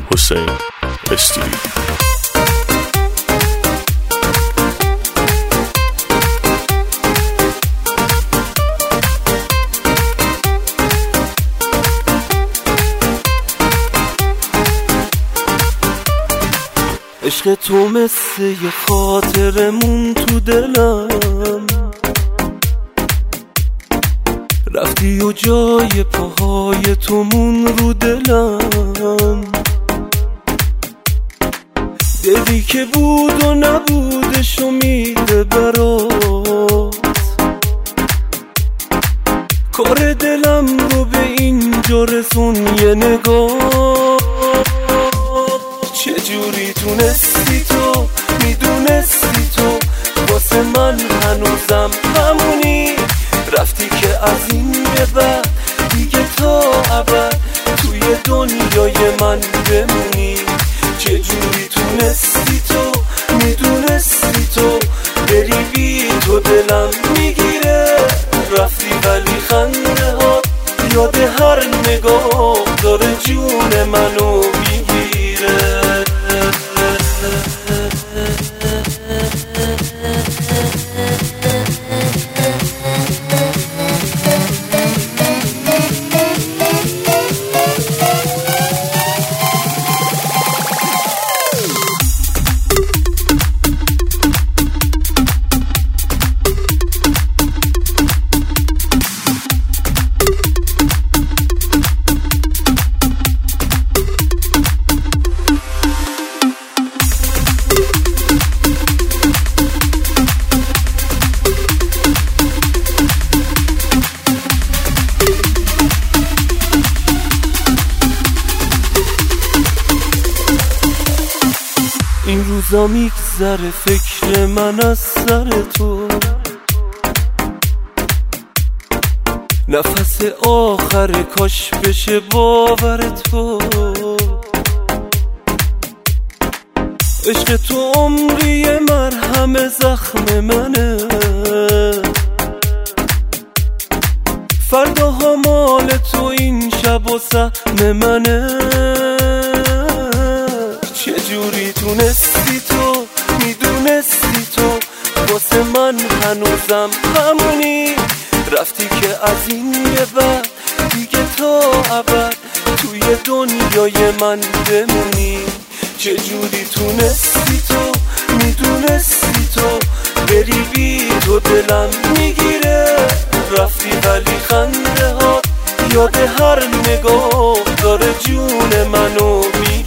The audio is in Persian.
حسین استودیو. عشق تو مثل یه خاطرمون تو دلم، رفتی و جای پاهای تو مون رو دلم. دلی که بود و نبودش و میده برات، کار دلم رو به اینجا رسون یه نگاه. چجوری تونستی تو، میدونستی تو واسه من هنوزم همونی، رفتی که از این به بعد دیگه تا ابد توی دنیای من بمونی. چجوری تونستی تو، میدونستی تو بری بی تو دلم میگیره، رفتی ولی خنده ها یاد هر نگاه داره جون منو میگیره. این روزا میگذره فکر من از سر تو، نفس آخر کاش بشه باور تو. عشق تو عمری مرهم زخم منه، فرداها مال تو این شب و سهم منه. چجوری تونستی تو، میدونستی تو واسه من هنوزم همونی، رفتی که از این به بعد دیگه تا ابد توی دنیای من بمونی. چجوری تونستی تو، میدونستی تو بری بی تو دلم میگیره، رفتی ولی خنده ها یاد هر نگاه داره جون منو میگیره.